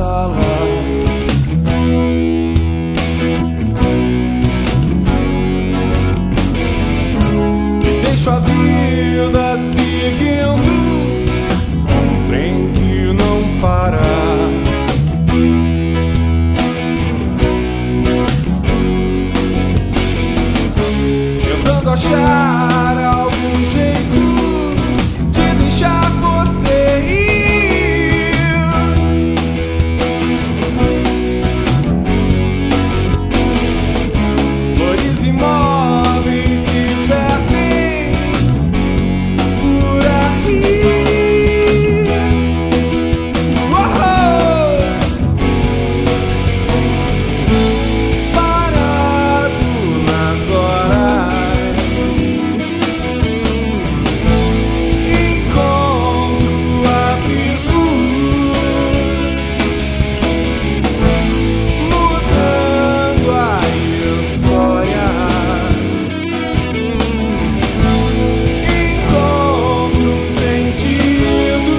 sala. Deixo a vida seguindo um trem que não para. Tentando achar algum jeito de deixar você ir. Flores imóveis se perdem por aqui. Parado nas horas, encontro amigo, mudando a história. Encontro um sentido.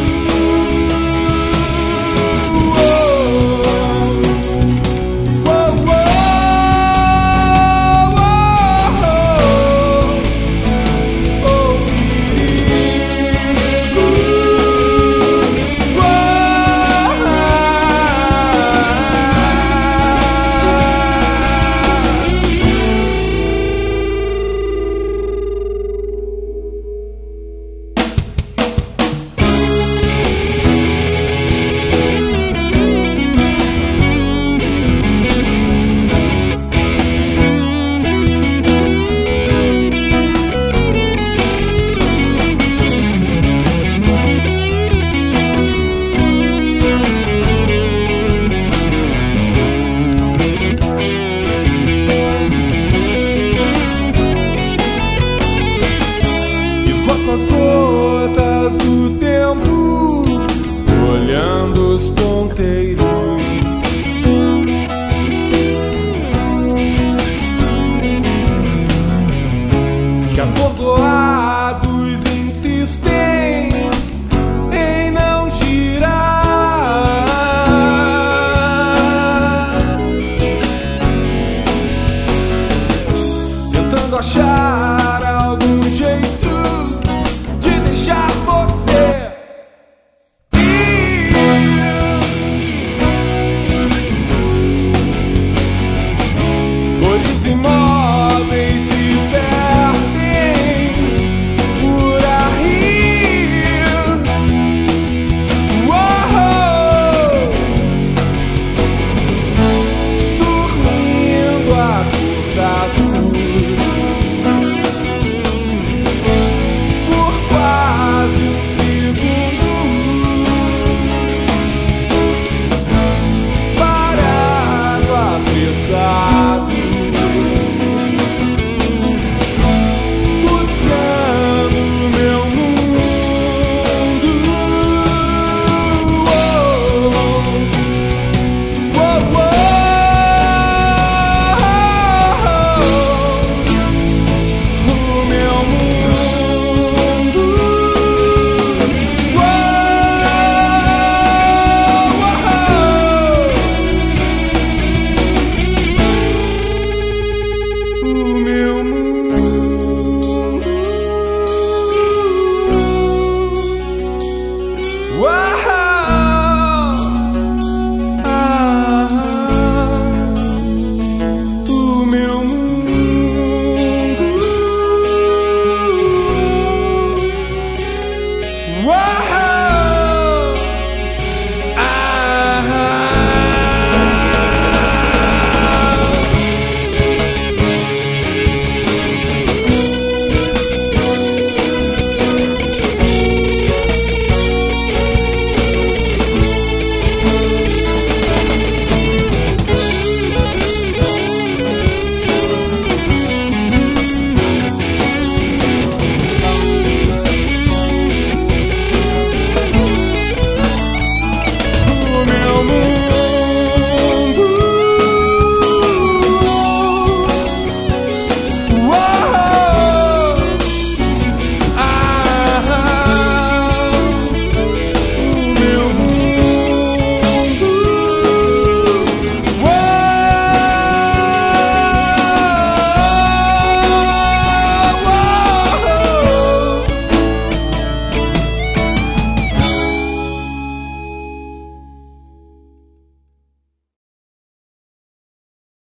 Com as gotas do tempo, olhando os ponteiros, que atordoados insistem em não girar, tentando achar algum jeito de deixar você ir. Cores imóveis se perdem por aí. Dormindo acordado por quase um segundo, parado, apressado, buscando meu mundo. O meu mundo. O meu mundo. O meu mundo.